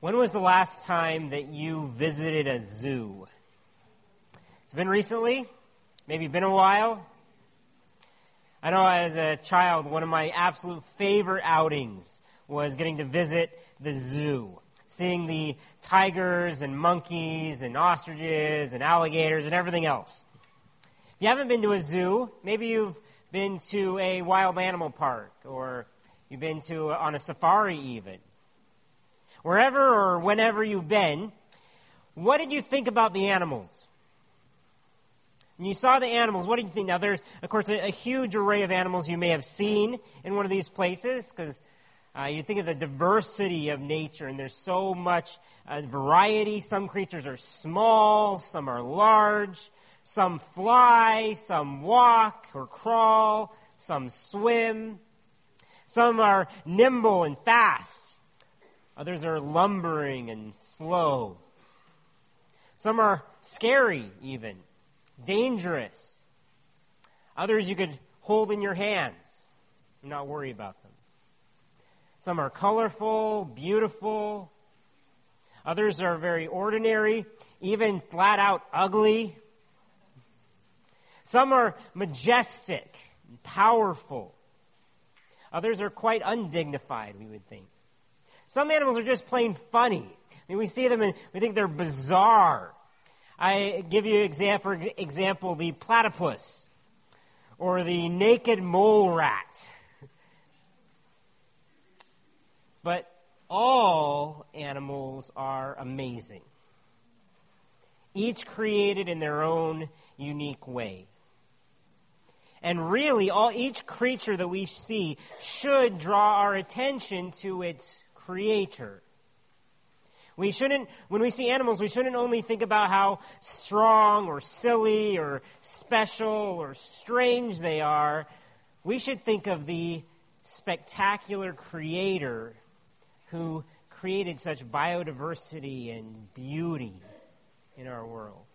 When was the last time that you visited a zoo? It's been recently, maybe been a while. I know as a child, one of my absolute favorite outings was getting to visit the zoo, seeing the tigers and monkeys and ostriches and alligators and everything else. If you haven't been to a zoo, maybe you've been to a wild animal park, or you've been on a safari even. Wherever or whenever you've been, what did you think about the animals? When you saw the animals, what did you think? Now, there's, of course, a huge array of animals you may have seen in one of these places, because you think of the diversity of nature, and there's so much variety. Some creatures are small, some are large, some fly, some walk or crawl, some swim. Some are nimble and fast. Others are lumbering and slow. Some are scary even, dangerous. Others you could hold in your hands and not worry about them. Some are colorful, beautiful. Others are very ordinary, even flat out ugly. Some are majestic and powerful. Others are quite undignified, we would think. Some animals are just plain funny. I mean, we see them and we think they're bizarre. I give you, for example, the platypus or the naked mole rat. But all animals are amazing, each created in their own unique way. And really, each creature that we see should draw our attention to its creator. When we see animals, we shouldn't only think about how strong or silly or special or strange they are. We should think of the spectacular creator who created such biodiversity and beauty in our world.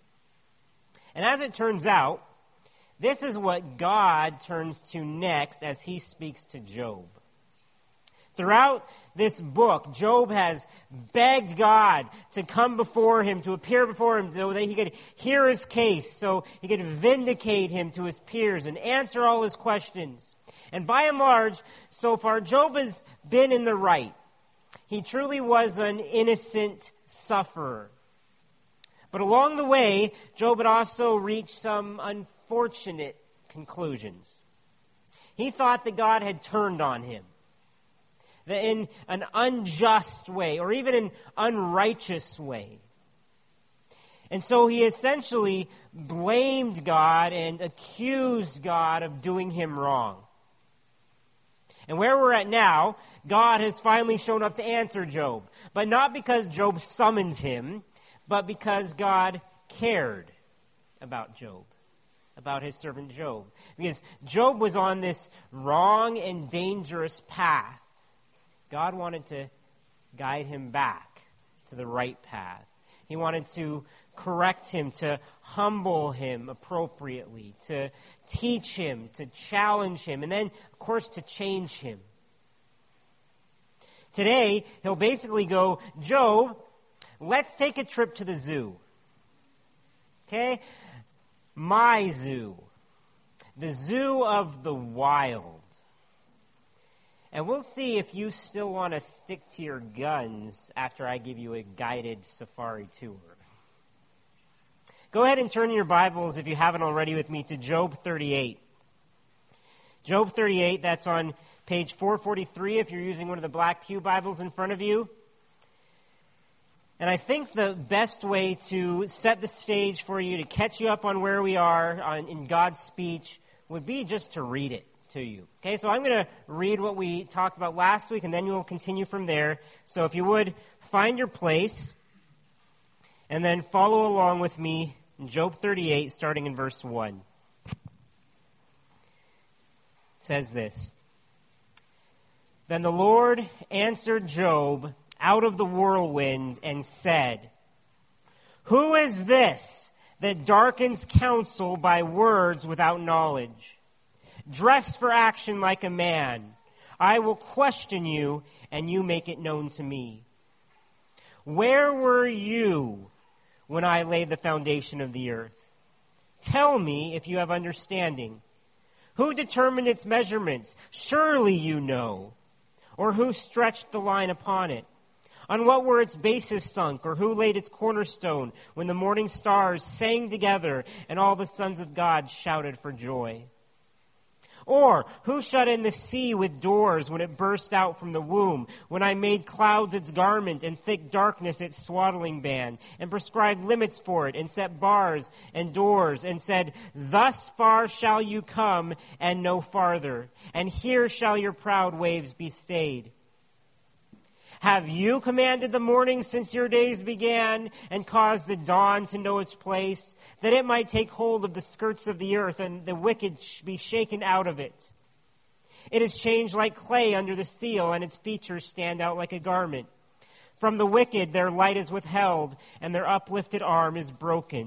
And as it turns out, this is what God turns to next as he speaks to Job. Throughout this book, Job has begged God to come before him, to appear before him, so that he could hear his case, so he could vindicate him to his peers and answer all his questions. And by and large, so far, Job has been in the right. He truly was an innocent sufferer. But along the way, Job had also reached some unfortunate conclusions. He thought that God had turned on him, that in an unjust way or even an unrighteous way. And so he essentially blamed God and accused God of doing him wrong. And where we're at now, God has finally shown up to answer Job. But not because Job summons him, but because God cared about Job, about his servant Job. Because Job was on this wrong and dangerous path. God wanted to guide him back to the right path. He wanted to correct him, to humble him appropriately, to teach him, to challenge him, and then, of course, to change him. Today, he'll basically go, Job, let's take a trip to the zoo. Okay? My zoo. The zoo of the wild. And we'll see if you still want to stick to your guns after I give you a guided safari tour. Go ahead and turn your Bibles, if you haven't already, with me to Job 38. Job 38, that's on page 443 if you're using one of the Black Pew Bibles in front of you. And I think the best way to set the stage for you, to catch you up on where we are in God's speech, would be just to read it to you. Okay, so I'm going to read what we talked about last week, and then we'll continue from there. So if you would, find your place, and then follow along with me in Job 38, starting in verse 1. It says this: Then the Lord answered Job out of the whirlwind and said, Who is this that darkens counsel by words without knowledge? Dress for action like a man. I will question you, and you make it known to me. Where were you when I laid the foundation of the earth? Tell me if you have understanding. Who determined its measurements? Surely you know. Or who stretched the line upon it? On what were its bases sunk? Or who laid its cornerstone when the morning stars sang together and all the sons of God shouted for joy? Or who shut in the sea with doors when it burst out from the womb, when I made clouds its garment and thick darkness its swaddling band, and prescribed limits for it, and set bars and doors, and said, thus far shall you come, and no farther, and here shall your proud waves be stayed? Have you commanded the morning since your days began, and caused the dawn to know its place, that it might take hold of the skirts of the earth, and the wicked be shaken out of it? It is changed like clay under the seal, and its features stand out like a garment. From the wicked their light is withheld, and their uplifted arm is broken.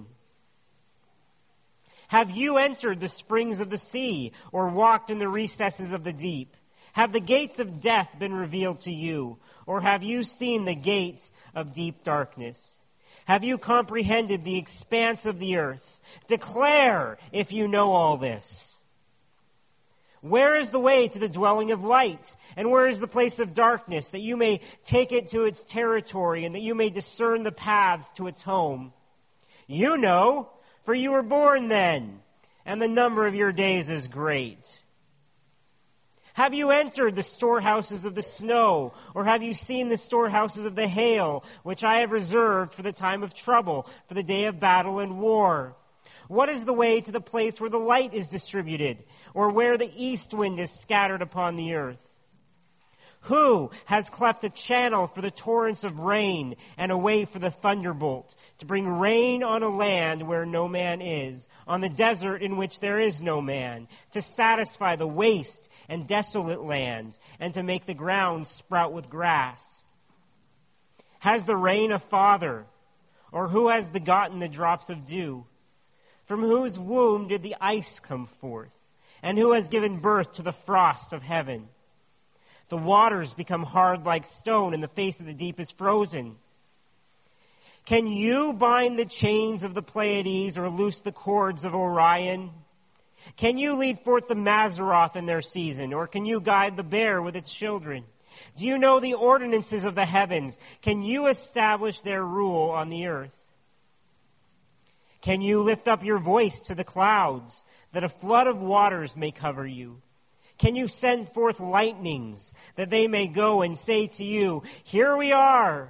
Have you entered the springs of the sea, or walked in the recesses of the deep? Have the gates of death been revealed to you? Or have you seen the gates of deep darkness? Have you comprehended the expanse of the earth? Declare if you know all this. Where is the way to the dwelling of light? And where is the place of darkness, that you may take it to its territory, and that you may discern the paths to its home? You know, for you were born then, and the number of your days is great. Have you entered the storehouses of the snow, or have you seen the storehouses of the hail, which I have reserved for the time of trouble, for the day of battle and war? What is the way to the place where the light is distributed, or where the east wind is scattered upon the earth? Who has cleft a channel for the torrents of rain, and a way for the thunderbolt, to bring rain on a land where no man is, on the desert in which there is no man, to satisfy the waste and desolate land, and to make the ground sprout with grass? Has the rain a father, or who has begotten the drops of dew? From whose womb did the ice come forth, and who has given birth to the frost of heaven? The waters become hard like stone, and the face of the deep is frozen. Can you bind the chains of the Pleiades, or loose the cords of Orion? Can you lead forth the Mazzaroth in their season, or can you guide the bear with its children? Do you know the ordinances of the heavens? Can you establish their rule on the earth? Can you lift up your voice to the clouds, that a flood of waters may cover you? Can you send forth lightnings, that they may go and say to you, here we are?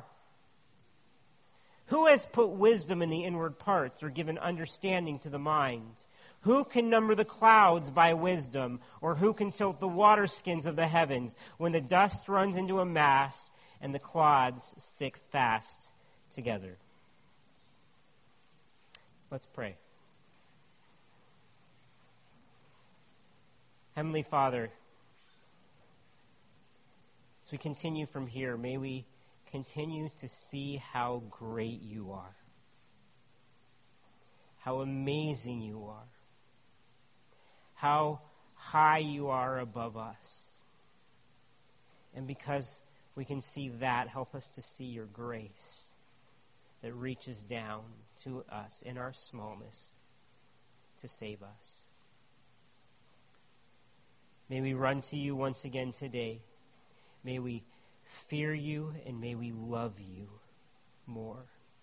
Who has put wisdom in the inward parts, or given understanding to the mind? Who can number the clouds by wisdom, or who can tilt the waterskins of the heavens, when the dust runs into a mass and the clods stick fast together? Let's pray. Heavenly Father, as we continue from here, may we continue to see how great you are, how amazing you are, how high you are above us. And because we can see that, help us to see your grace that reaches down to us in our smallness to save us. May we run to you once again today. May we fear you, and may we love you more.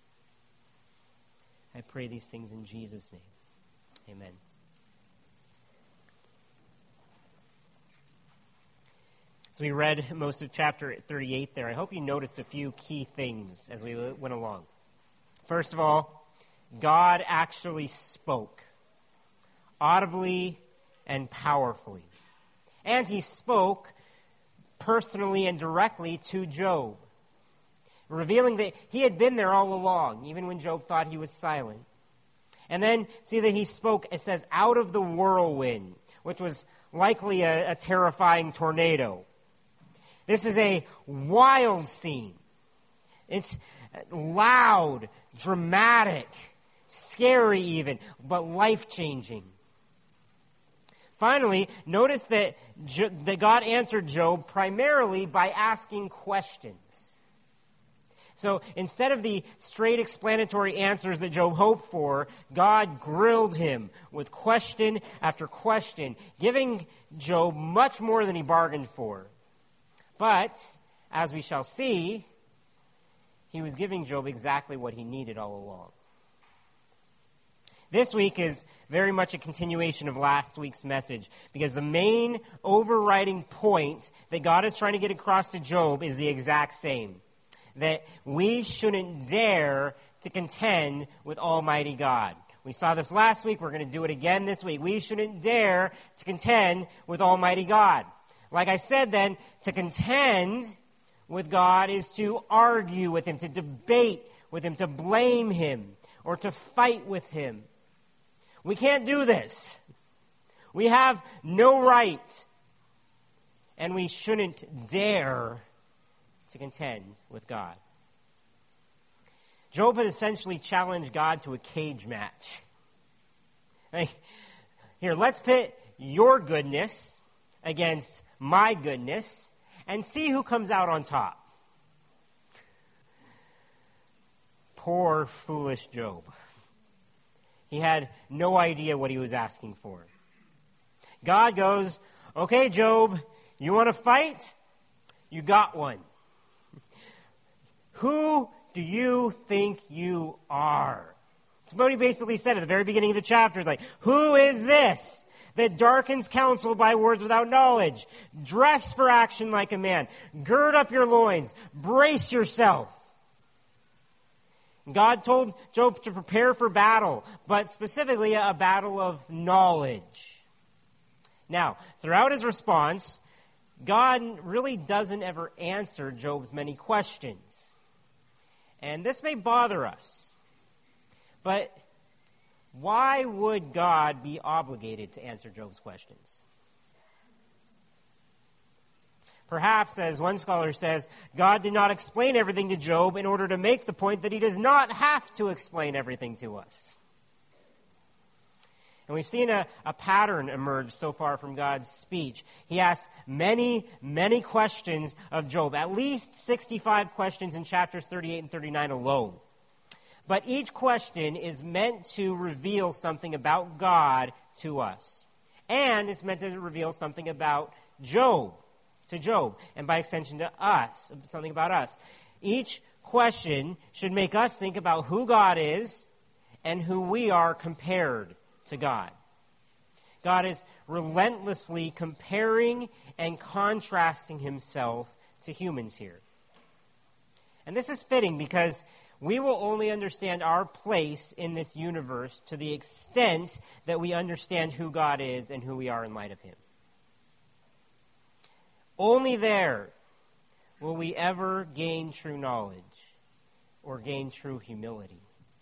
I pray these things in Jesus' name. Amen. So we read most of chapter 38 there. I hope you noticed a few key things as we went along. First of all, God actually spoke audibly and powerfully. And he spoke personally and directly to Job, revealing that he had been there all along, even when Job thought he was silent. And then see that he spoke, it says, out of the whirlwind, which was likely a terrifying tornado. This is a wild scene. It's loud, dramatic, scary even, but life-changing. Finally, notice that God answered Job primarily by asking questions. So instead of the straight explanatory answers that Job hoped for, God grilled him with question after question, giving Job much more than he bargained for. But, as we shall see, he was giving Job exactly what he needed all along. This week is very much a continuation of last week's message, because the main overriding point that God is trying to get across to Job is the exact same. That we shouldn't dare to contend with Almighty God. We saw this last week. We're going to do it again this week. We shouldn't dare to contend with Almighty God. Like I said then, to contend with God is to argue with Him, to debate with Him, to blame Him, or to fight with Him. We can't do this. We have no right, and we shouldn't dare to contend with God. Job had essentially challenged God to a cage match. Here, let's pit your goodness against my goodness and see who comes out on top. Poor, foolish Job. He had no idea what he was asking for. God goes, okay, Job, you want to fight? You got one. Who do you think you are? That's what he basically said at the very beginning of the chapter. It's like, who is this that darkens counsel by words without knowledge? Dress for action like a man. Gird up your loins. Brace yourself. God told Job to prepare for battle, but specifically a battle of knowledge. Now, throughout his response, God really doesn't ever answer Job's many questions. And this may bother us, but why would God be obligated to answer Job's questions? Perhaps, as one scholar says, God did not explain everything to Job in order to make the point that He does not have to explain everything to us. And we've seen a pattern emerge so far from God's speech. He asks many, many questions of Job, at least 65 questions in chapters 38 and 39 alone. But each question is meant to reveal something about God to us. And it's meant to reveal something about Job, to Job, and by extension to us, something about us. Each question should make us think about who God is and who we are compared to God. God is relentlessly comparing and contrasting Himself to humans here. And this is fitting because we will only understand our place in this universe to the extent that we understand who God is and who we are in light of Him. Only there will we ever gain true knowledge or gain true humility.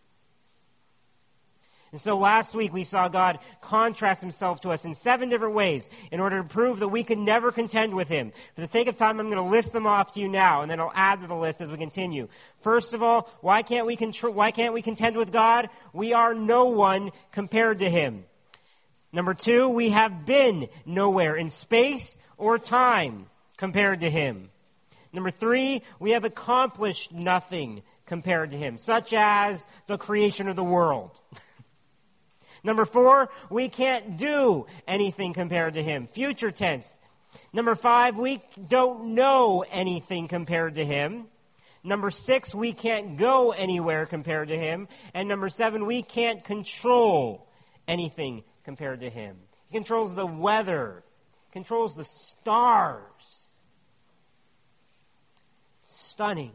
And so last week we saw God contrast Himself to us in 7 different ways in order to prove that we can never contend with Him. For the sake of time, I'm going to list them off to you now, and then I'll add to the list as we continue. First of all, why can't we contend with God? We are no one compared to Him. Number 2, we have been nowhere in space or time compared to Him. Number 3, we have accomplished nothing compared to Him, such as the creation of the world. Number 4, we can't do anything compared to Him. Future tense. Number 5, we don't know anything compared to Him. Number 6, we can't go anywhere compared to Him. And number 7, we can't control anything compared to Him. He controls the weather, controls the stars. Stunning.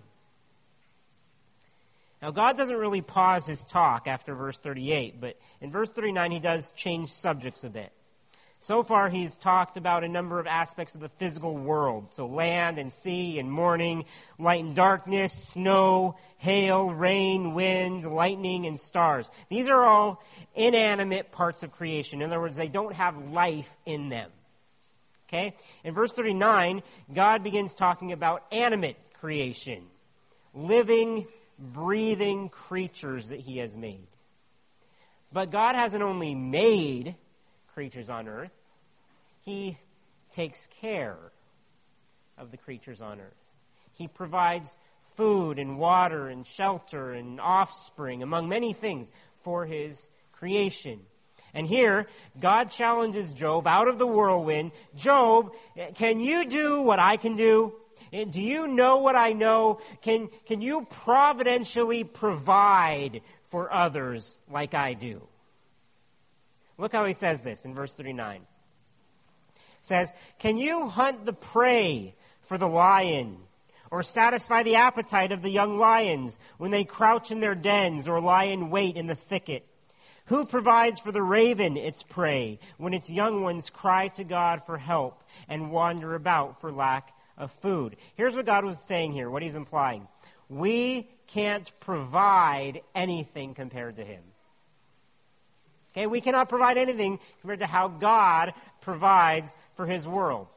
Now, God doesn't really pause His talk after verse 38, but in verse 39, He does change subjects a bit. So far, He's talked about a number of aspects of the physical world. So land and sea and morning, light and darkness, snow, hail, rain, wind, lightning, and stars. These are all inanimate parts of creation. In other words, they don't have life in them. Okay? In verse 39, God begins talking about animate creation, living, breathing creatures that He has made. But God hasn't only made creatures on earth, He takes care of the creatures on earth. He provides food and water and shelter and offspring, among many things, for his creation. And here, God challenges Job out of the whirlwind. Job, can you do what I can do? Do you know what I know? Can you providentially provide for others like I do? Look how he says this in verse 39. It says, can you hunt the prey for the lion, or satisfy the appetite of the young lions when they crouch in their dens or lie in wait in the thicket? Who provides for the raven its prey when its young ones cry to God for help and wander about for lack of food? Here's what God was saying here, what he's implying. We can't provide anything compared to him. Okay, we cannot provide anything compared to how God provides for his world.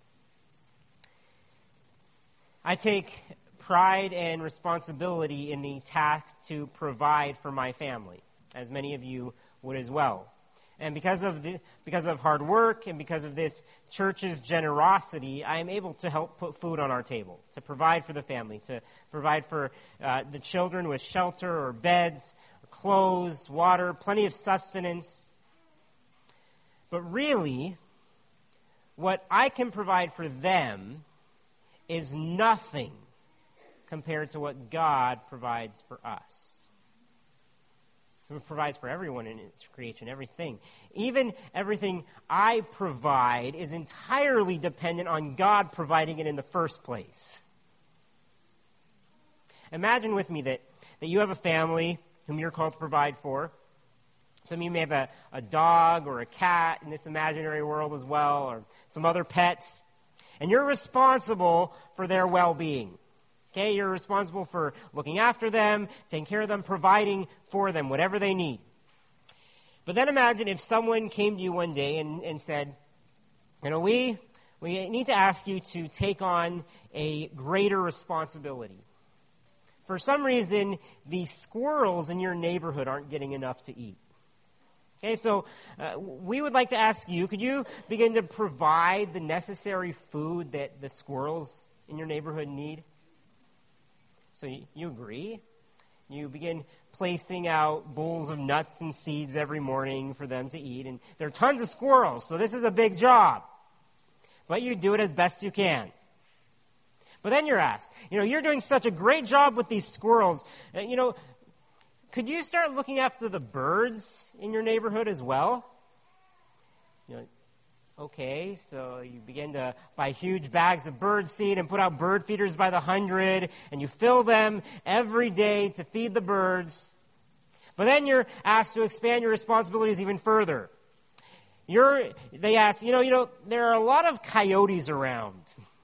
I take pride and responsibility in the task to provide for my family, as many of you would as well. And because of hard work and because of this church's generosity, I am able to help put food on our table, to provide for the family, to provide for the children with shelter or beds, or clothes, water, plenty of sustenance. But really, what I can provide for them is nothing compared to what God provides for us. He provides for everyone in its creation, everything. Even everything I provide is entirely dependent on God providing it in the first place. Imagine with me that you have a family whom you're called to provide for. Some of you may have a dog or a cat in this imaginary world as well, or some other pets. And you're responsible for their well-being. Okay, you're responsible for looking after them, taking care of them, providing for them whatever they need. But then imagine if someone came to you one day and said, we need to ask you to take on a greater responsibility. For some reason, the squirrels in your neighborhood aren't getting enough to eat. Okay, so we would like to ask you, could you begin to provide the necessary food that the squirrels in your neighborhood need? So you agree? You begin placing out bowls of nuts and seeds every morning for them to eat. And there are tons of squirrels, so this is a big job. But you do it as best you can. But then you're asked, you're doing such a great job with these squirrels. Could you start looking after the birds in your neighborhood as well? Okay, so you begin to buy huge bags of bird seed and put out bird feeders by the 100, and you fill them every day to feed the birds. But then you're asked to expand your responsibilities even further. They ask, there are a lot of coyotes around.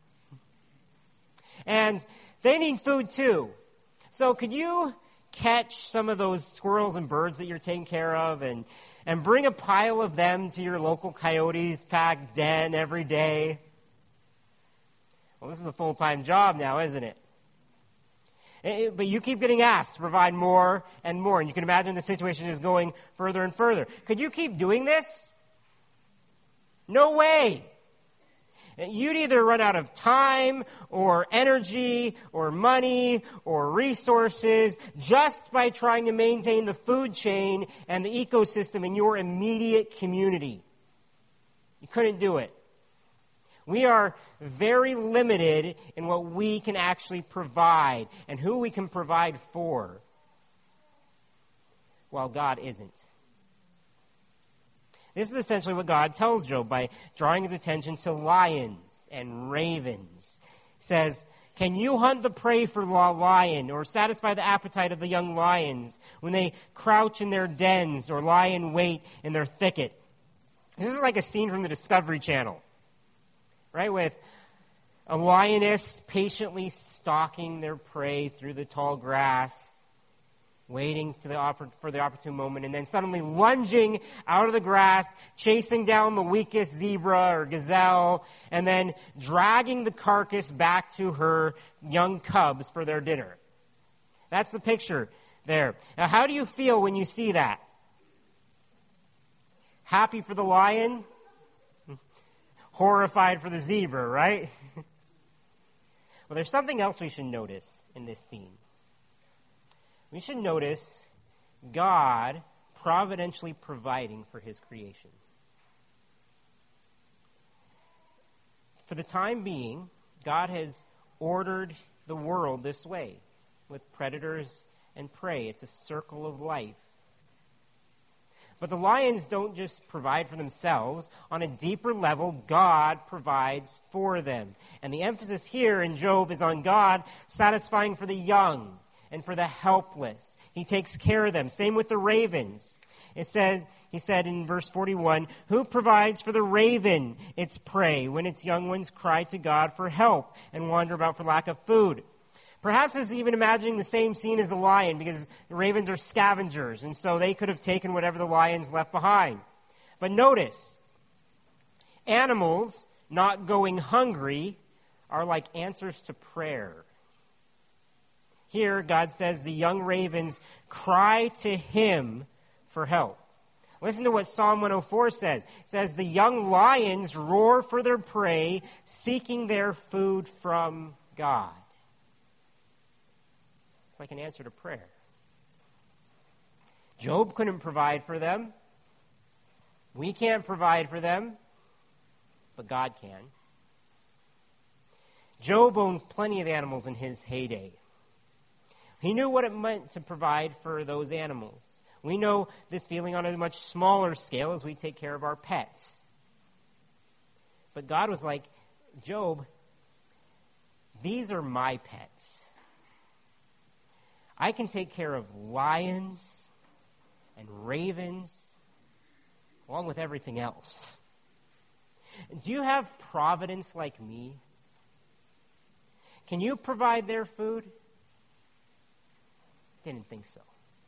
And they need food too. So could you catch some of those squirrels and birds that you're taking care of and bring a pile of them to your local coyotes packed den every day? Well, this is a full-time job now, isn't it? But you keep getting asked to provide more and more, and you can imagine the situation is going further and further. Could you keep doing this? No way. You'd either run out of time or energy or money or resources just by trying to maintain the food chain and the ecosystem in your immediate community. You couldn't do it. We are very limited in what we can actually provide and who we can provide for, while God isn't. This is essentially what God tells Job by drawing his attention to lions and ravens. He says, can you hunt the prey for the lion or satisfy the appetite of the young lions when they crouch in their dens or lie in wait in their thicket? This is like a scene from the Discovery Channel, right? With a lioness patiently stalking their prey through the tall grass, waiting for the opportune moment, and then suddenly lunging out of the grass, chasing down the weakest zebra or gazelle, and then dragging the carcass back to her young cubs for their dinner. That's the picture there. Now, how do you feel when you see that? Happy for the lion? Horrified for the zebra, right? Well, there's something else we should notice in this scene. We should notice God providentially providing for his creation. For the time being, God has ordered the world this way, with predators and prey. It's a circle of life. But the lions don't just provide for themselves. On a deeper level, God provides for them. And the emphasis here in Job is on God satisfying for the young and for the helpless. He takes care of them. Same with the ravens. He said in verse 41, "Who provides for the raven its prey when its young ones cry to God for help and wander about for lack of food?" Perhaps this is even imagining the same scene as the lion, because the ravens are scavengers, and so they could have taken whatever the lions left behind. But notice, animals not going hungry are like answers to prayer. Here, God says the young ravens cry to him for help. Listen to what Psalm 104 says. It says, "The young lions roar for their prey, seeking their food from God." It's like an answer to prayer. Job couldn't provide for them. We can't provide for them, but God can. Job owned plenty of animals in his heyday. He knew what it meant to provide for those animals. We know this feeling on a much smaller scale as we take care of our pets. But God was like, "Job, these are my pets. I can take care of lions and ravens, along with everything else. Do you have providence like me? Can you provide their food?" Didn't think so.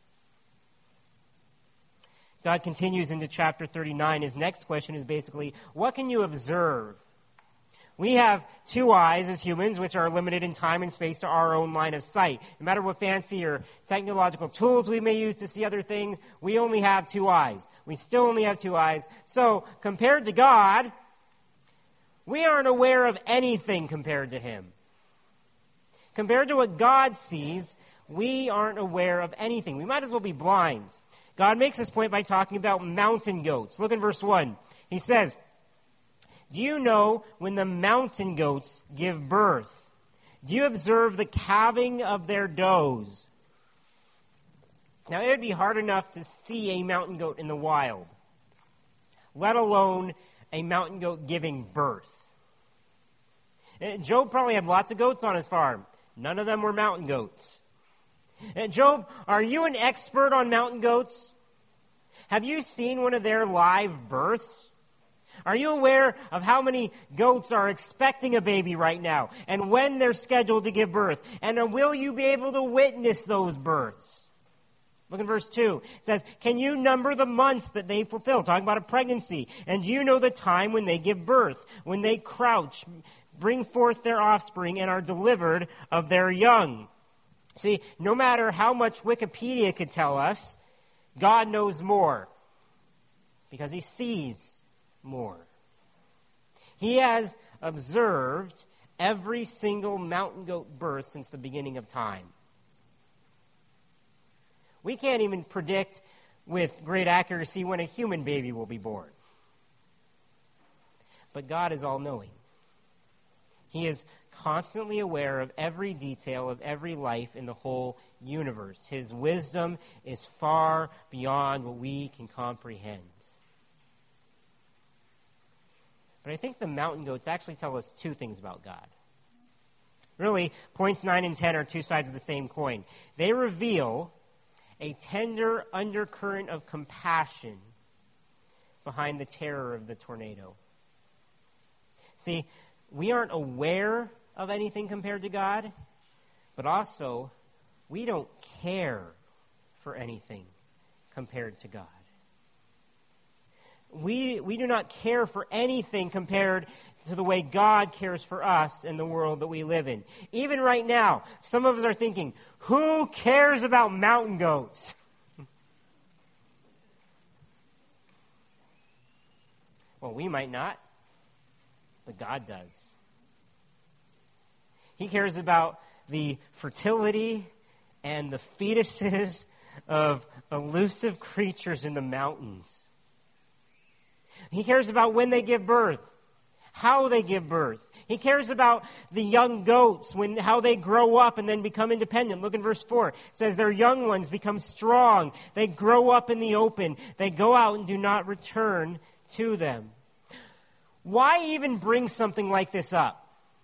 As God continues into chapter 39, his next question is basically, what can you observe? We have two eyes as humans, which are limited in time and space to our own line of sight. No matter what fancy or technological tools we may use to see other things, we only have two eyes. We still only have two eyes. So, compared to God, we aren't aware of anything compared to him. Compared to what God sees, we aren't aware of anything. We might as well be blind. God makes this point by talking about mountain goats. Look in verse 1. He says, "Do you know when the mountain goats give birth? Do you observe the calving of their does?" Now, it would be hard enough to see a mountain goat in the wild, let alone a mountain goat giving birth. Job probably had lots of goats on his farm. None of them were mountain goats. Job, are you an expert on mountain goats? Have you seen one of their live births? Are you aware of how many goats are expecting a baby right now and when they're scheduled to give birth? And will you be able to witness those births? Look at verse 2. It says, "Can you number the months that they fulfill?" Talking about a pregnancy. "And do you know the time when they give birth, when they crouch, bring forth their offspring, and are delivered of their young?" See, no matter how much Wikipedia could tell us, God knows more because he sees more. He has observed every single mountain goat birth since the beginning of time. We can't even predict with great accuracy when a human baby will be born. But God is all-knowing. He is constantly aware of every detail of every life in the whole universe. His wisdom is far beyond what we can comprehend. But I think the mountain goats actually tell us two things about God. Really, points 9 and 10 are two sides of the same coin. They reveal a tender undercurrent of compassion behind the terror of the tornado. See, we aren't aware of anything compared to God, but also we don't care for anything compared to God. We do not care for anything compared to the way God cares for us in the world that we live in. Even right now, some of us are thinking, who cares about mountain goats? Well, we might not, but God does. He cares about the fertility and the fetuses of elusive creatures in the mountains. He cares about when they give birth, how they give birth. He cares about the young goats, how they grow up and then become independent. Look in verse 4. It says, their young ones become strong. They grow up in the open. They go out and do not return to them. Why even bring something like this up?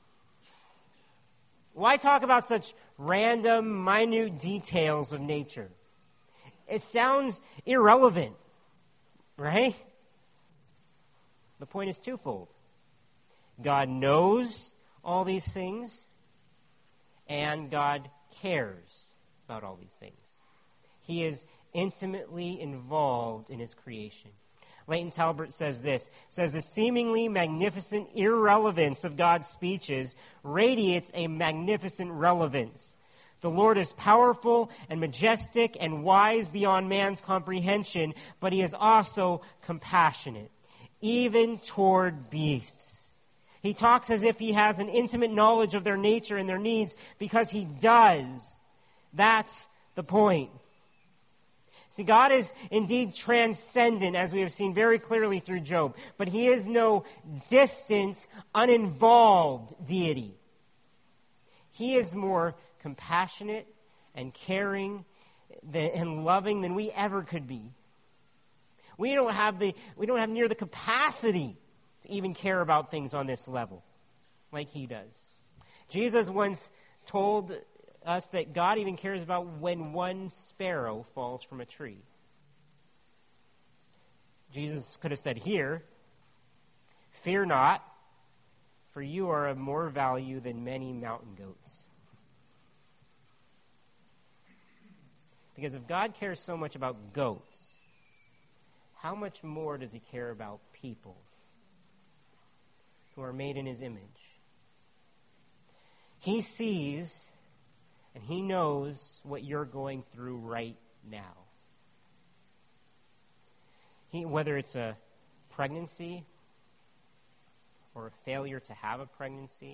Why talk about such random, minute details of nature? It sounds irrelevant, right? The point is twofold. God knows all these things, and God cares about all these things. He is intimately involved in his creation. Leighton Talbert says this, says the seemingly magnificent irrelevance of God's speeches radiates a magnificent relevance. The Lord is powerful and majestic and wise beyond man's comprehension, but he is also compassionate, even toward beasts. He talks as if he has an intimate knowledge of their nature and their needs because he does. That's the point. See, God is indeed transcendent, as we have seen very clearly through Job, but he is no distant, uninvolved deity. He is more compassionate and caring and loving than we ever could be. We don't have near the capacity to even care about things on this level like he does. Jesus once told us that God even cares about when one sparrow falls from a tree. Jesus could have said here, fear not, for you are of more value than many mountain goats. Because if God cares so much about goats, how much more does he care about people who are made in his image? He sees and he knows what you're going through right now. Whether it's a pregnancy or a failure to have a pregnancy,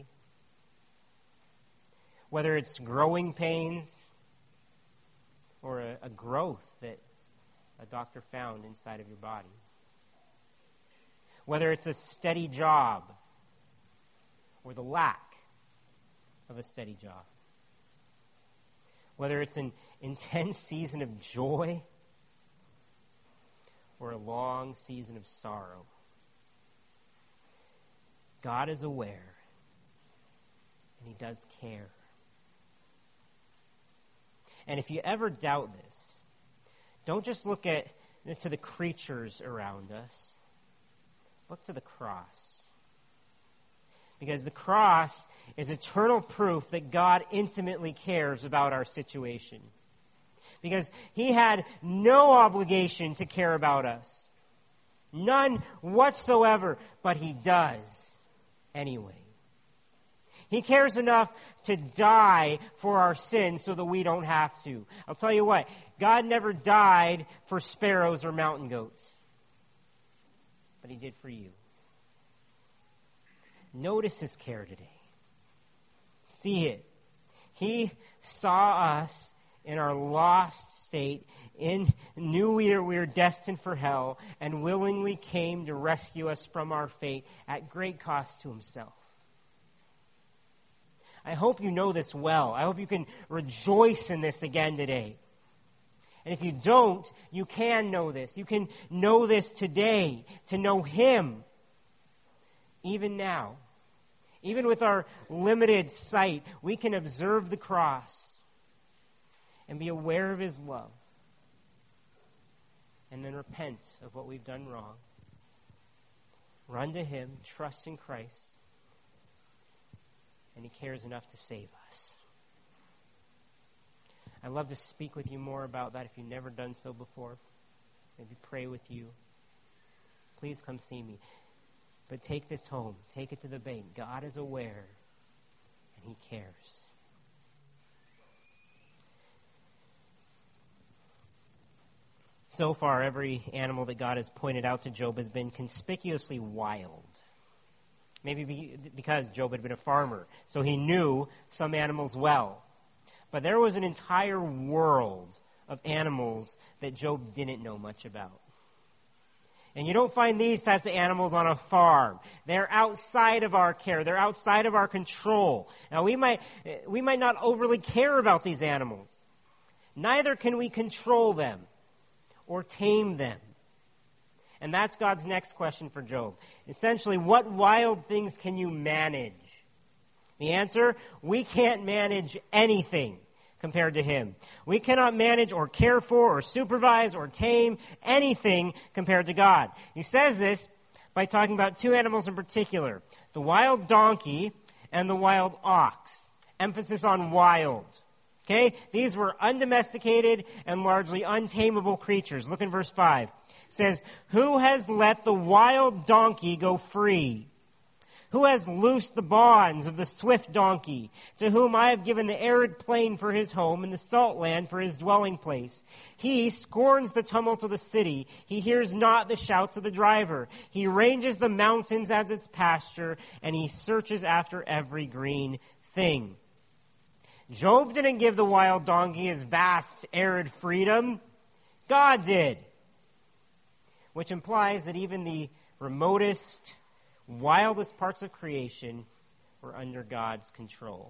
whether it's growing pains or a growth that a doctor found inside of your body, whether it's a steady job or the lack of a steady job, whether it's an intense season of joy or a long season of sorrow, God is aware and he does care. And if you ever doubt this, don't just look to the creatures around us. Look to the cross. Because the cross is eternal proof that God intimately cares about our situation. Because he had no obligation to care about us. None whatsoever, but he does anyway. He cares enough to die for our sins so that we don't have to. I'll tell you what, God never died for sparrows or mountain goats. But he did for you. Notice his care today. See it. He saw us in our lost state, knew we were destined for hell, and willingly came to rescue us from our fate at great cost to himself. I hope you know this well. I hope you can rejoice in this again today. And if you don't, you can know this. You can know this today, to know him, even now. Even with our limited sight, we can observe the cross and be aware of his love and then repent of what we've done wrong. Run to him, trust in Christ, and he cares enough to save us. I'd love to speak with you more about that if you've never done so before. Maybe pray with you. Please come see me. But take this home. Take it to the bank. God is aware, and he cares. So far, every animal that God has pointed out to Job has been conspicuously wild. Maybe because Job had been a farmer, so he knew some animals well. But there was an entire world of animals that Job didn't know much about. And you don't find these types of animals on a farm. They're outside of our care. They're outside of our control. Now, we might not overly care about these animals. Neither can we control them or tame them. And that's God's next question for Job. Essentially, what wild things can you manage? The answer, we can't manage anything compared to him. We cannot manage or care for or supervise or tame anything compared to God. He says this by talking about two animals in particular, the wild donkey and the wild ox. Emphasis on wild. Okay? These were undomesticated and largely untamable creatures. Look in verse 5. It says, "Who has let the wild donkey go free? Who has loosed the bonds of the swift donkey, to whom I have given the arid plain for his home and the salt land for his dwelling place? He scorns the tumult of the city. He hears not the shouts of the driver. He ranges the mountains as its pasture, and he searches after every green thing." Job didn't give the wild donkey his vast, arid freedom. God did. Which implies that even the remotest, wildest parts of creation were under God's control.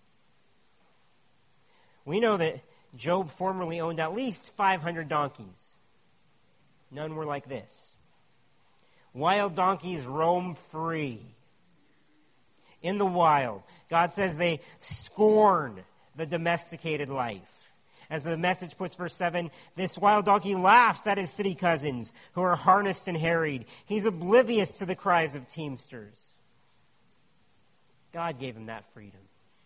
We know that Job formerly owned at least 500 donkeys. None were like this. Wild donkeys roam free in the wild. God says they scorn the domesticated life. As the Message puts verse 7, this wild donkey laughs at his city cousins who are harnessed and harried. He's oblivious to the cries of teamsters. God gave him that freedom.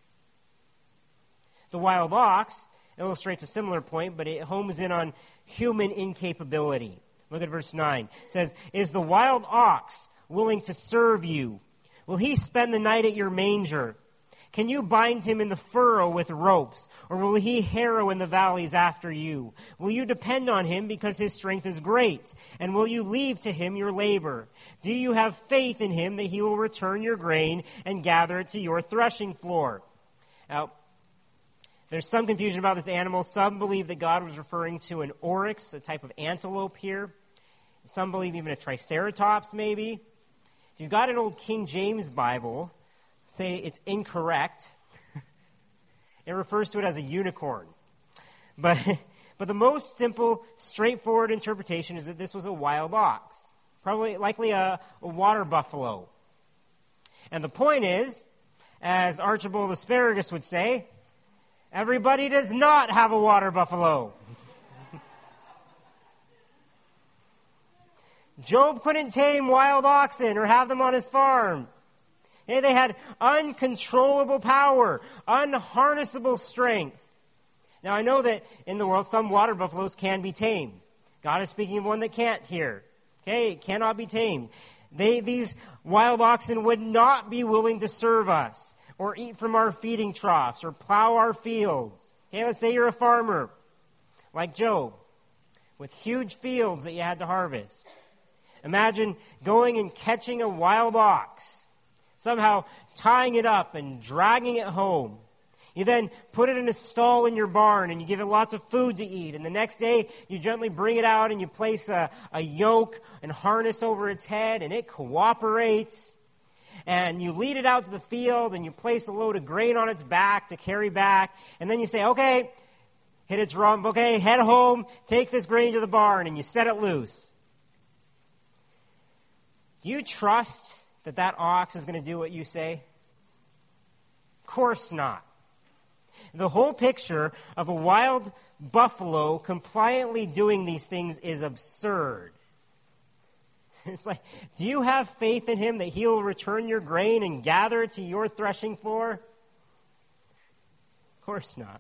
The wild ox illustrates a similar point, but it homes in on human incapability. Look at verse 9. It says, "Is the wild ox willing to serve you? Will he spend the night at your manger? Can you bind him in the furrow with ropes, or will he harrow in the valleys after you? Will you depend on him because his strength is great? And will you leave to him your labor? Do you have faith in him that he will return your grain and gather it to your threshing floor?" Now, there's some confusion about this animal. Some believe that God was referring to an oryx, a type of antelope here. Some believe even a triceratops, maybe. If you've got an old King James Bible, say it's incorrect. It refers to it as a unicorn. But the most simple, straightforward interpretation is that this was a wild ox, likely a water buffalo. And the point is, as Archibald Asparagus would say, everybody does not have a water buffalo. Job couldn't tame wild oxen or have them on his farm. They had uncontrollable power, unharnessable strength. Now, I know that in the world, some water buffaloes can be tamed. God is speaking of one that can't here. Okay, it cannot be tamed. These wild oxen would not be willing to serve us or eat from our feeding troughs or plow our fields. Okay, let's say you're a farmer, like Job, with huge fields that you had to harvest. Imagine going and catching a wild ox, somehow tying it up and dragging it home. You then put it in a stall in your barn and you give it lots of food to eat. And the next day you gently bring it out and you place a yoke and harness over its head and it cooperates. And you lead it out to the field and you place a load of grain on its back to carry back. And then you say, okay, hit its rump, okay, head home, take this grain to the barn, and you set it loose. Do you trust that ox is going to do what you say? Of course not. The whole picture of a wild buffalo compliantly doing these things is absurd. It's like, do you have faith in him that he will return your grain and gather it to your threshing floor? Of course not.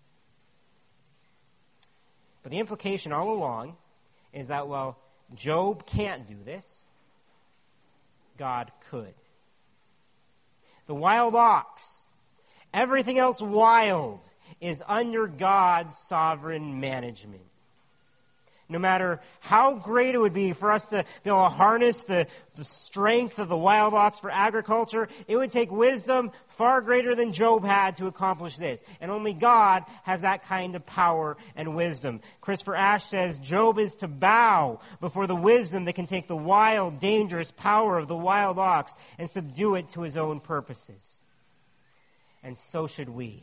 But the implication all along is that, well, Job can't do this. God could. The wild ox, everything else wild, is under God's sovereign management. No matter how great it would be for us to be able to harness the strength of the wild ox for agriculture, it would take wisdom far greater than Job had to accomplish this. And only God has that kind of power and wisdom. Christopher Ash says, Job is to bow before the wisdom that can take the wild, dangerous power of the wild ox and subdue it to his own purposes. And so should we.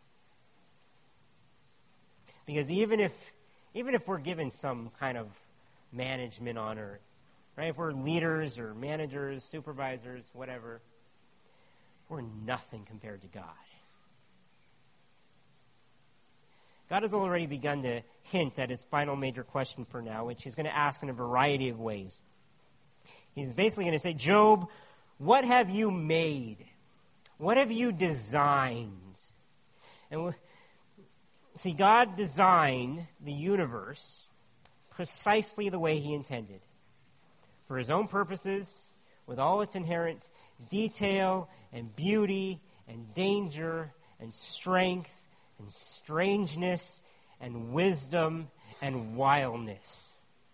Because even if we're given some kind of management on earth, right? If we're leaders or managers, supervisors, whatever, we're nothing compared to God. God has already begun to hint at his final major question for now, which he's going to ask in a variety of ways. He's basically going to say, Job, what have you made? What have you designed? And see, God designed the universe precisely the way he intended, for his own purposes, with all its inherent detail and beauty and danger and strength and strangeness and wisdom and wildness.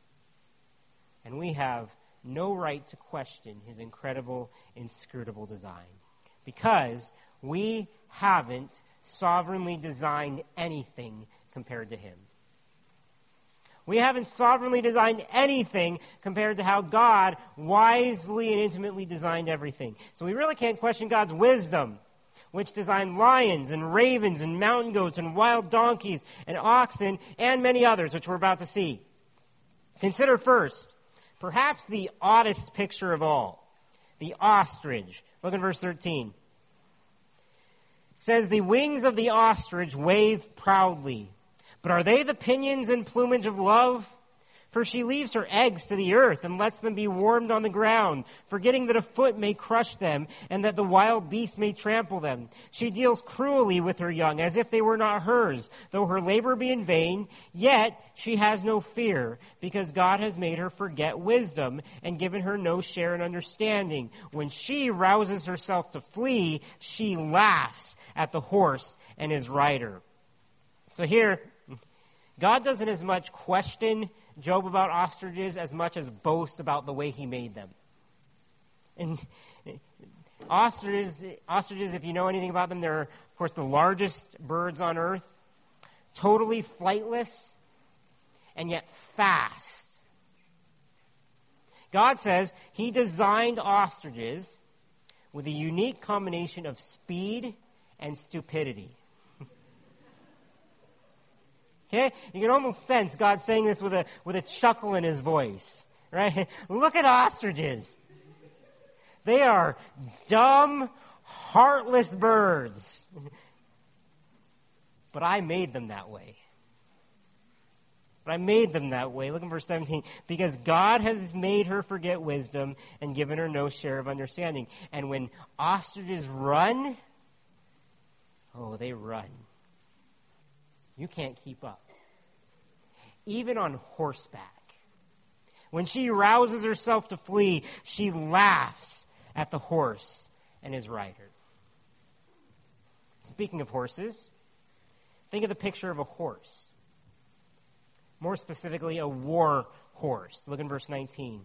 And we have no right to question his incredible, inscrutable design, because we haven't sovereignly designed anything compared to him. We haven't sovereignly designed anything compared to how God wisely and intimately designed everything. So we really can't question God's wisdom, which designed lions and ravens and mountain goats and wild donkeys and oxen and many others, which we're about to see. Consider first, perhaps the oddest picture of all, the ostrich. Look at verse 13. It says, the wings of the ostrich wave proudly. But are they the pinions and plumage of love? For she leaves her eggs to the earth and lets them be warmed on the ground, forgetting that a foot may crush them and that the wild beast may trample them. She deals cruelly with her young as if they were not hers. Though her labor be in vain, yet she has no fear, because God has made her forget wisdom and given her no share in understanding. When she rouses herself to flee, she laughs at the horse and his rider. So here, God doesn't as much question Job about ostriches as much as boast about the way he made them. And ostriches, if you know anything about them, they're, of course, the largest birds on earth, totally flightless, and yet fast. God says he designed ostriches with a unique combination of speed and stupidity. Okay? You can almost sense God saying this with a chuckle in his voice, right? Look at ostriches. They are dumb, heartless birds. But I made them that way. Look in verse 17. Because God has made her forget wisdom and given her no share of understanding. And when ostriches run, they run. You can't keep up. Even on horseback. When she rouses herself to flee, she laughs at the horse and his rider. Speaking of horses, think of the picture of a horse. More specifically, a war horse. Look in verse 19.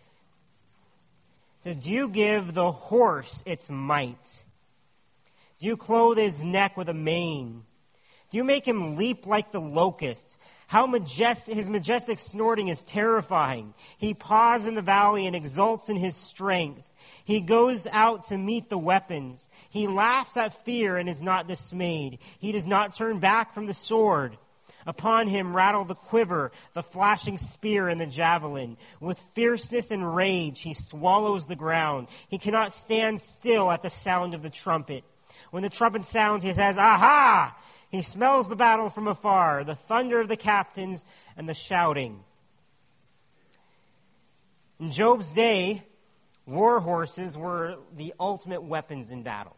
It says, do you give the horse its might? Do you clothe his neck with a mane? Do you make him leap like the locust? His majestic snorting is terrifying. He paws in the valley and exults in his strength. He goes out to meet the weapons. He laughs at fear and is not dismayed. He does not turn back from the sword. Upon him rattle the quiver, the flashing spear, and the javelin. With fierceness and rage he swallows the ground. He cannot stand still at the sound of the trumpet. When the trumpet sounds, he says, "Aha!" He smells the battle from afar, the thunder of the captains and the shouting. In Job's day, war horses were the ultimate weapons in battle.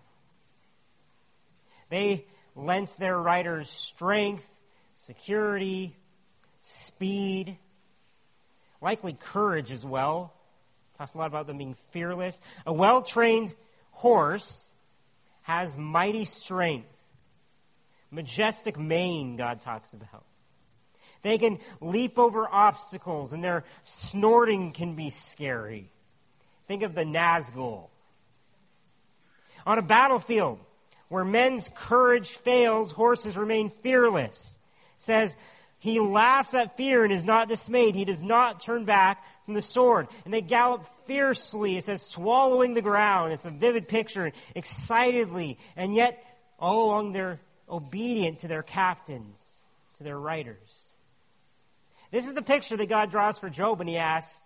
They lent their riders strength, security, speed, likely courage as well. Talks a lot about them being fearless. A well-trained horse has mighty strength. Majestic mane, God talks about. They can leap over obstacles, and their snorting can be scary. Think of the Nazgul. On a battlefield where men's courage fails, horses remain fearless. It says, he laughs at fear and is not dismayed. He does not turn back from the sword. And they gallop fiercely. It says, swallowing the ground. It's a vivid picture, excitedly. And yet, all along, they're obedient to their captains, to their riders. This is the picture that God draws for Job, and he asks,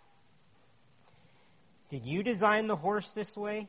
did you design the horse this way?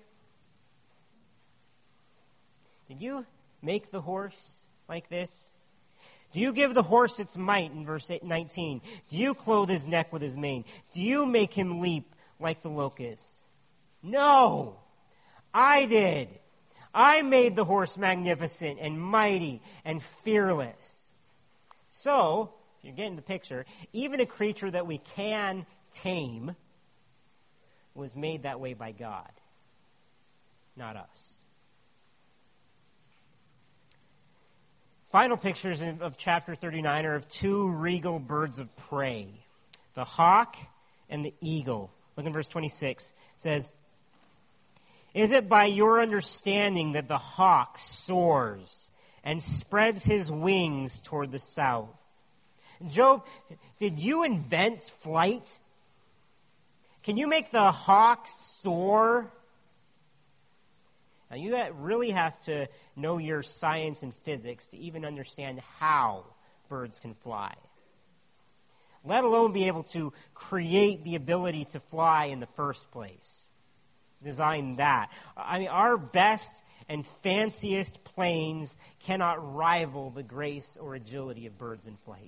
Did you make the horse like this? Do you give the horse its might in verse 19? Do you clothe his neck with his mane? Do you make him leap like the locust? No, I did. I made the horse magnificent and mighty and fearless. So, if you're getting the picture, even a creature that we can tame was made that way by God, not us. Final pictures of chapter 39 are of two regal birds of prey, the hawk and the eagle. Look in verse 26. It says, is it by your understanding that the hawk soars and spreads his wings toward the south? Job, did you invent flight? Can you make the hawk soar? Now, you really have to know your science and physics to even understand how birds can fly, let alone be able to create the ability to fly in the first place. Design that. I mean, our best and fanciest planes cannot rival the grace or agility of birds in flight.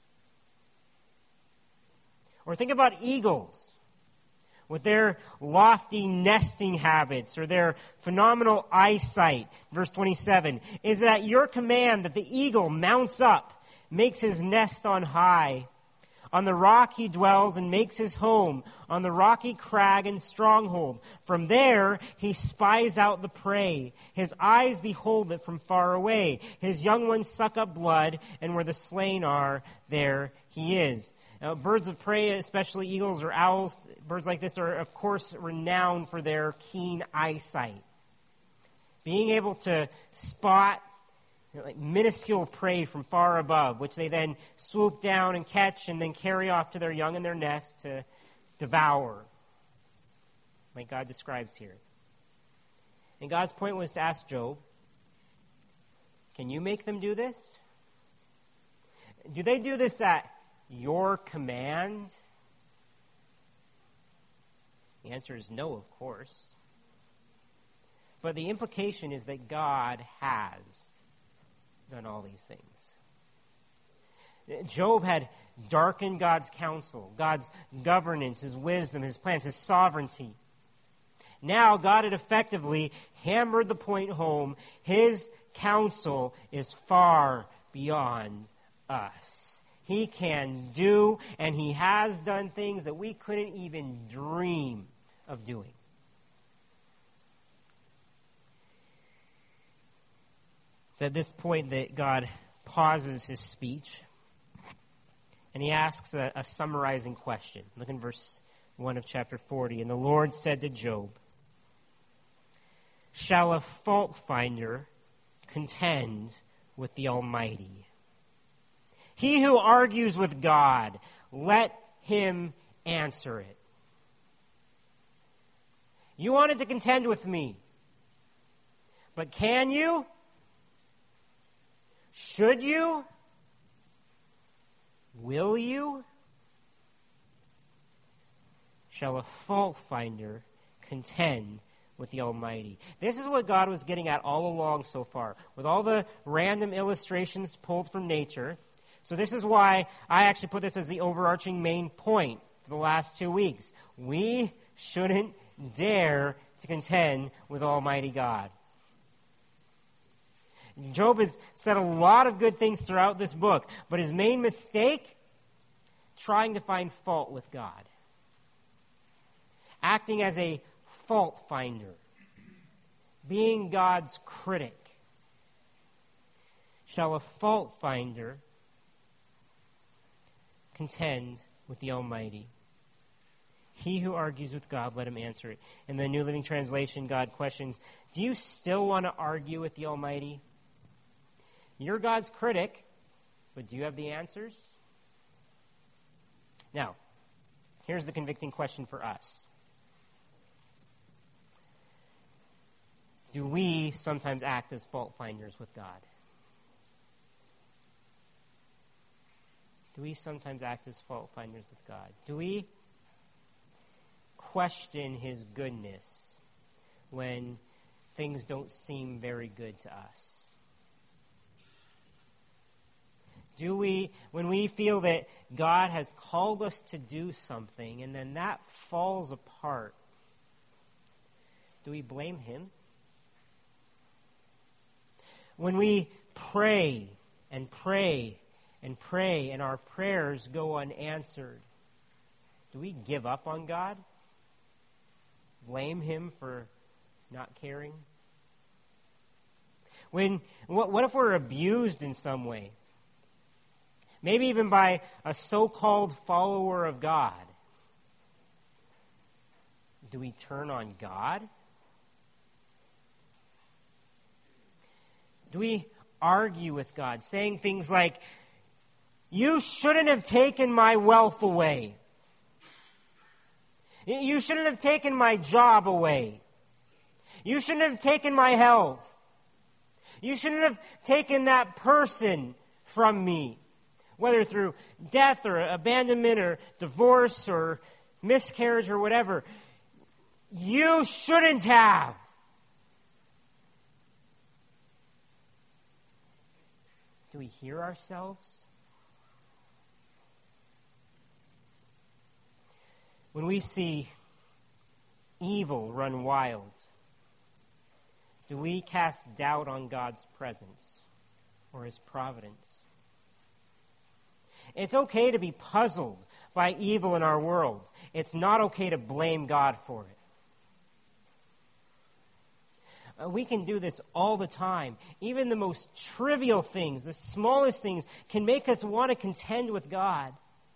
Or think about eagles with their lofty nesting habits or their phenomenal eyesight. Verse 27, is it at your command that the eagle mounts up, makes his nest on high? On the rock he dwells and makes his home, on the rocky crag and stronghold. From there he spies out the prey. His eyes behold it from far away. His young ones suck up blood, and where the slain are, there he is. Now, birds of prey, especially eagles or owls, birds like this are, of course, renowned for their keen eyesight. Being able to spot like minuscule prey from far above, which they then swoop down and catch and then carry off to their young in their nest to devour, like God describes here. And God's point was to ask Job, can you make them do this? Do they do this at your command? The answer is no, of course. But the implication is that God has done all these things. Job had darkened God's counsel, God's governance, his wisdom, his plans, his sovereignty. Now God had effectively hammered the point home. His counsel is far beyond us. He can do, and he has done things that we couldn't even dream of doing. It's at this point that God pauses his speech, and he asks a summarizing question. Look in verse 1 of chapter 40. And the Lord said to Job, shall a fault finder contend with the Almighty? He who argues with God, let him answer it. You wanted to contend with me, but can you? Should you? Will you? Shall a fault finder contend with the Almighty? This is what God was getting at all along so far, with all the random illustrations pulled from nature. So this is why I actually put this as the overarching main point for the last 2 weeks. We shouldn't dare to contend with Almighty God. Job has said a lot of good things throughout this book, but his main mistake, trying to find fault with God. Acting as a fault finder. Being God's critic. Shall a fault finder contend with the Almighty? He who argues with God, let him answer it. In the New Living Translation, God questions, do you still want to argue with the Almighty? You're God's critic, but do you have the answers? Now, here's the convicting question for us. Do we sometimes act as fault finders with God? Do we sometimes act as fault finders with God? Do we question his goodness when things don't seem very good to us? Do we, when we feel that God has called us to do something and then that falls apart, do we blame him? When we pray and pray and pray and our prayers go unanswered, do we give up on God? Blame him for not caring? What if we're abused in some way? Maybe even by a so-called follower of God. Do we turn on God? Do we argue with God, saying things like, you shouldn't have taken my wealth away. You shouldn't have taken my job away. You shouldn't have taken my health. You shouldn't have taken that person from me, whether through death or abandonment or divorce or miscarriage or whatever. You shouldn't have. Do we hear ourselves? When we see evil run wild, do we cast doubt on God's presence or his providence? It's okay to be puzzled by evil in our world. It's not okay to blame God for it. We can do this all the time. Even the most trivial things, the smallest things, can make us want to contend with God.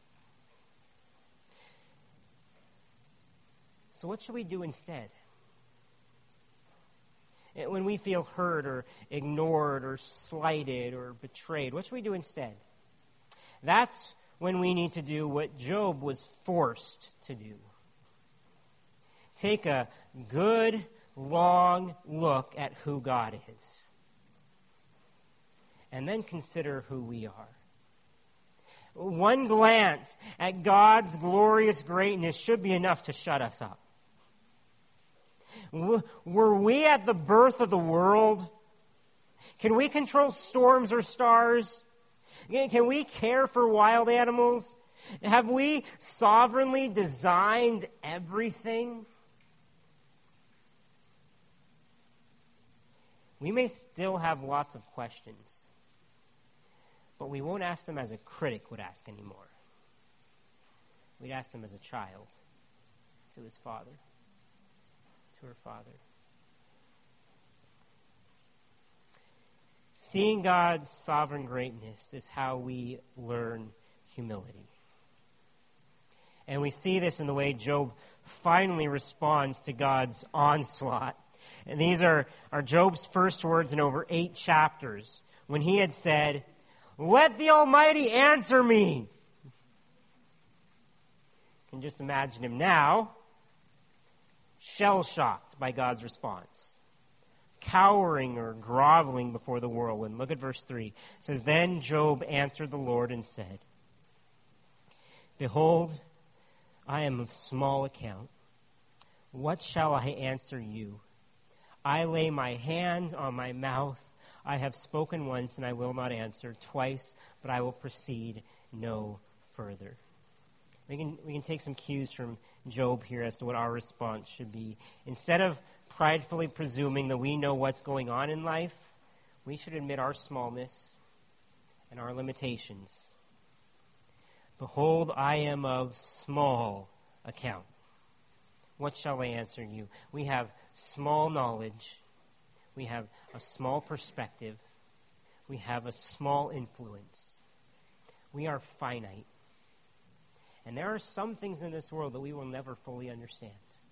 So what should we do instead? When we feel hurt or ignored or slighted or betrayed, what should we do instead? That's when we need to do what Job was forced to do. Take a good, long look at who God is. And then consider who we are. One glance at God's glorious greatness should be enough to shut us up. Were we at the birth of the world? Can we control storms or stars? Can we care for wild animals? Have we sovereignly designed everything? We may still have lots of questions, but we won't ask them as a critic would ask anymore. We'd ask them as a child to his father, to her father. Seeing God's sovereign greatness is how we learn humility. And we see this in the way Job finally responds to God's onslaught. And these are Job's first words in over 8 chapters, when he had said, "Let the Almighty answer me." You can just imagine him now, shell-shocked by God's response, cowering or groveling before the whirlwind. Look at verse 3. It says, "Then Job answered the Lord and said, Behold, I am of small account. What shall I answer you? I lay my hand on my mouth. I have spoken once, and I will not answer. Twice, but I will proceed no further." We can take some cues from Job here as to what our response should be. Instead of pridefully presuming that we know what's going on in life, we should admit our smallness and our limitations. "Behold, I am of small account. What shall I answer you?" We have small knowledge. We have a small perspective. We have a small influence. We are finite. And there are some things in this world that we will never fully understand.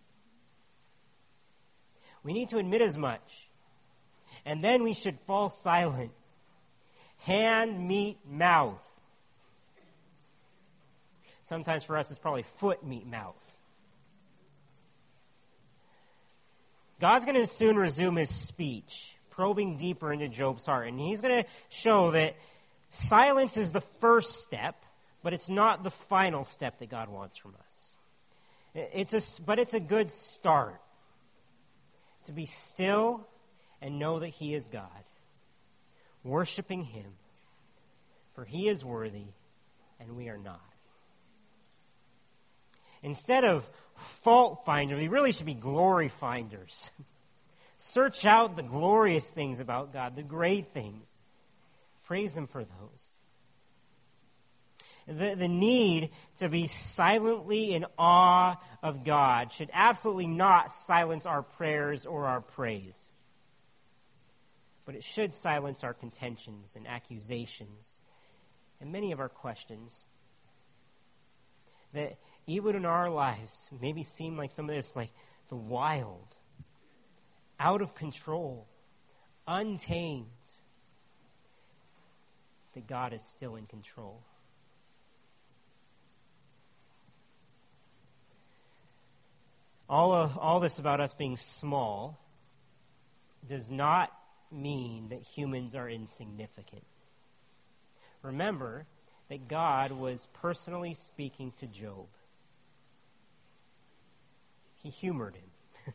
We need to admit as much. And then we should fall silent. Hand, meet, mouth. Sometimes for us it's probably foot, meet, mouth. God's going to soon resume his speech, probing deeper into Job's heart. And he's going to show that silence is the first step, but it's not the final step that God wants from us. But it's a good start. To be still and know that he is God. Worshiping him. For he is worthy and we are not. Instead of fault finders, we really should be glory finders. Search out the glorious things about God, the great things. Praise him for those. The need to be silently in awe of God should absolutely not silence our prayers or our praise. But it should silence our contentions and accusations and many of our questions. That even in our lives maybe seem like some of this, like the wild, out of control, untamed, that God is still in control. All this about us being small does not mean that humans are insignificant. Remember that God was personally speaking to Job. He humored him.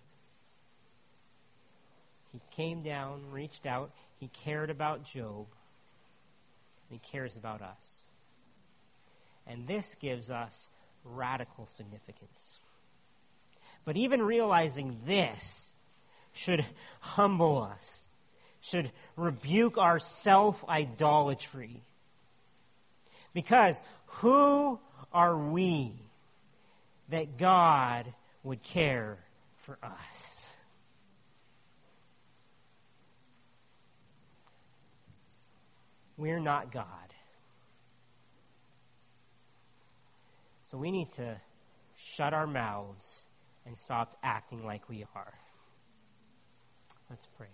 He came down, reached out, he cared about Job, and he cares about us. And this gives us radical significance. But even realizing this should humble us, should rebuke our self-idolatry. Because who are we that God would care for us? We're not God. So we need to shut our mouths and stop acting like we are. Let's pray.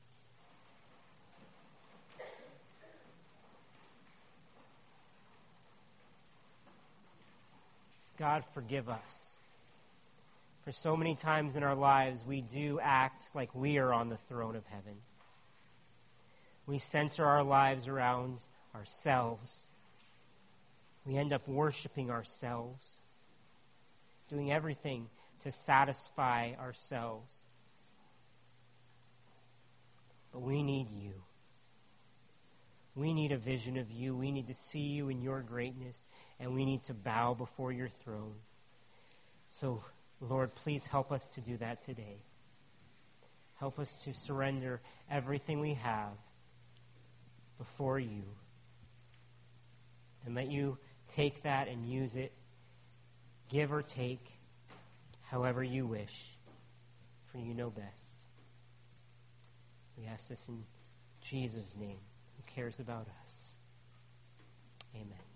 God, forgive us. For so many times in our lives, we do act like we are on the throne of heaven. We center our lives around ourselves. We end up worshiping ourselves, doing everything to satisfy ourselves. But we need you. We need a vision of you. We need to see you in your greatness, and we need to bow before your throne. So, Lord, please help us to do that today. Help us to surrender everything we have before you. And let you take that and use it, give or take, however you wish, for you know best. We ask this in Jesus' name, who cares about us. Amen.